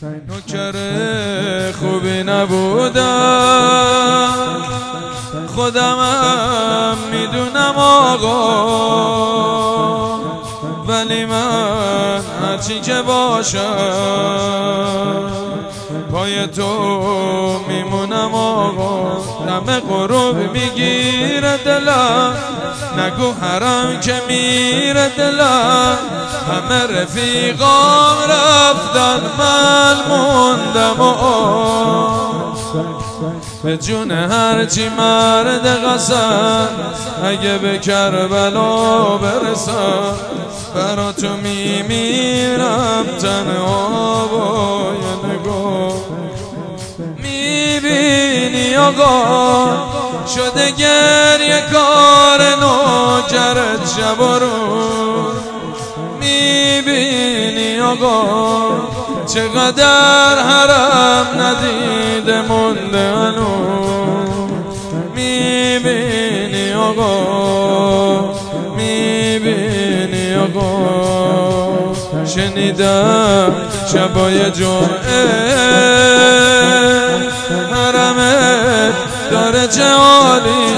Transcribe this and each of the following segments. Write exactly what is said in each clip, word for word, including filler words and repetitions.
نوکر خوبی نبودم، خودمم میدونم آقا، ولی من هرچی که باشم پای تو میمونم آقا. دم غروب میگیره دلم، نگو حرام که میره دلم. همه رفیقام رفتن من موندم و به جون هرچی مرد قسم، اگه به کربلا برسم برا تو میمیرم تنها با یه نگاه. میبینی آقا شده گریه کار نوکرت شب و روز. میبینی آقا چقدر حرم ندیده مونده هنوز. میبینی آقا، میبینی آقا، شنیدم شبای جمعه حرمت داره چه حالی،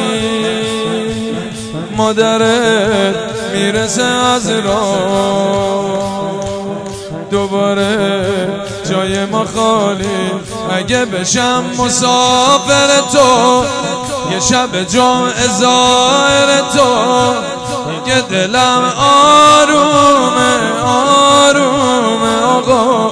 مادرت میرسه از راه، دوباره جای ما خالی. اگه بشم مسافر تو یه شب جمعه زائر تو، دیگه دلم آرومه آرومه آقا.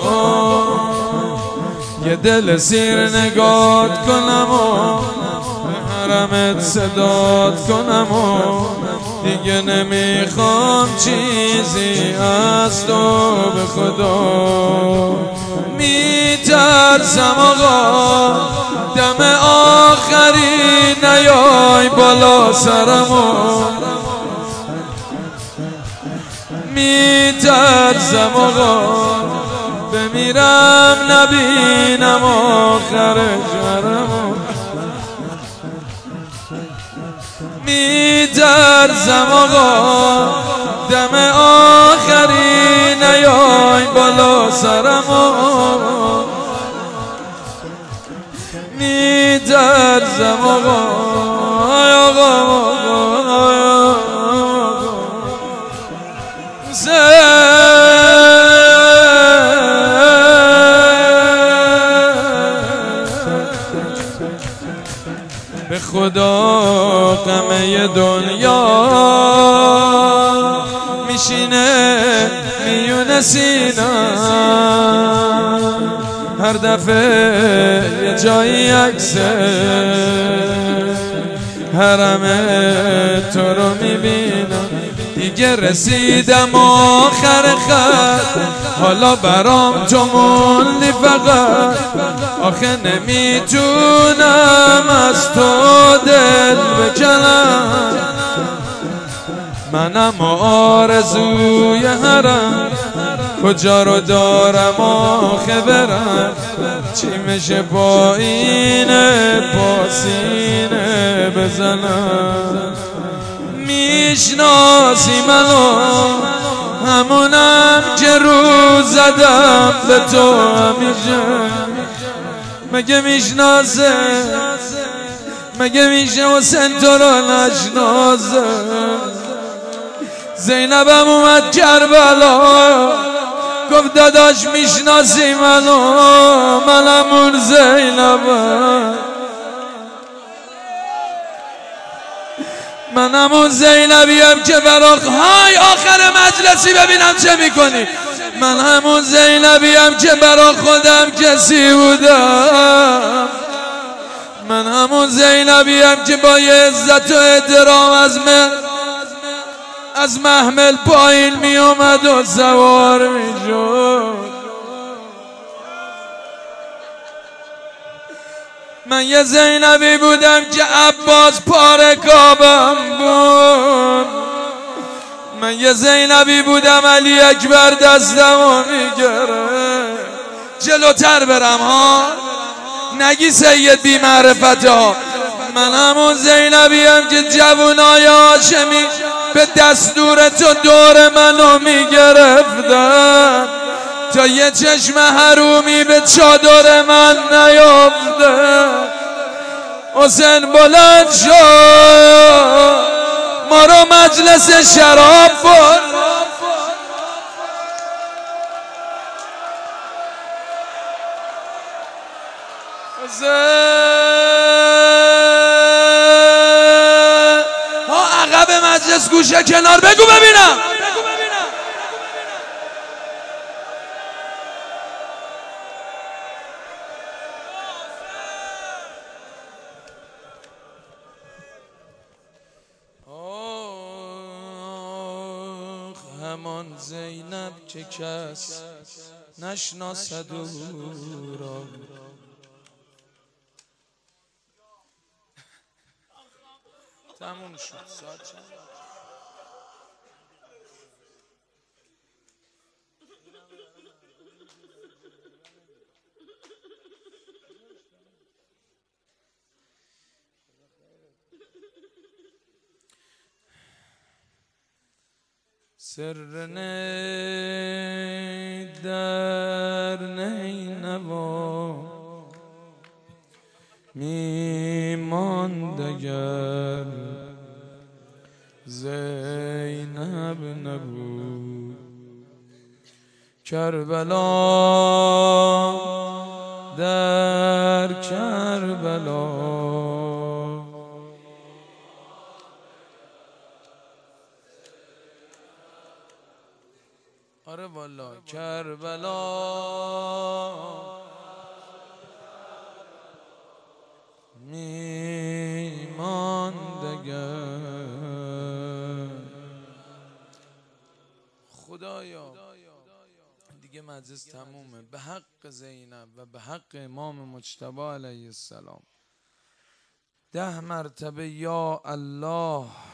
یه دل سیر نگات کنم و به حرمت صدات کنم و دیگه نمیخوام چیزی از تو به خدا. میترسم آقا دم آخری نیای بالا سرمو، میترسم آقا بمیرم نبینم آخر جرمو. میترسم آقا دم آخری نیای بالا سرمو، میترسم آقا آقا به خدا غمه دنیا میشینه میونه سینم، هر دفعه یه جایی عکسه حرم تو رو میبینم. دیگه رسیدم آخر خط، حالا برام تو موندی فقط. آخه نمیتونم از تو دل بکنم، منم آرزوی حرم کجا رو دارم آخه برم. چی میشه پایینه پاسینه بزنم. میشناسی منو همونم که رو زدم به تو همیشه. مگه میشناسه مگه میشه حسین تو رو نشناسه. زینبم اومد کربلا گفت داداش میشناسی منو، منم اون زینبم، منم اون زینبیم که براخ های آخر مجلسی ببینم چه میکنی. من همون زینبیم که برا خودم کسی بودم، من همون زینبیم که با یه عزت و احترام از من از محمل پایین می اومد و سوار می شد. من یه زینبی بودم که عباس پاره کابم بود، من یه زینبی بودم علی اکبر دستمو میگره. جلوتر برم ها نگی سید بی معرفت ها. من همون زینبیم که جوونای هاشمی به دستور تو دور منو میگرفتن. تا یه چشم حرومی به چادر من نیافته. حسین بلند شد ما رو مجلس شراب برد. ها عقب مجلس گوشه کنار بگو ببینم. همان زینب که کس نشناسد او را. تموم شد ساعت چند؟ سر نی در نینوا میماند اگر زینب نبود. کربلا در کربلا آره والا کربلا میماند اگر. خدایا دیگه مجلس تمومه. به حق زینب و به حق امام مجتبی علیه السلام ده مرتبه یا الله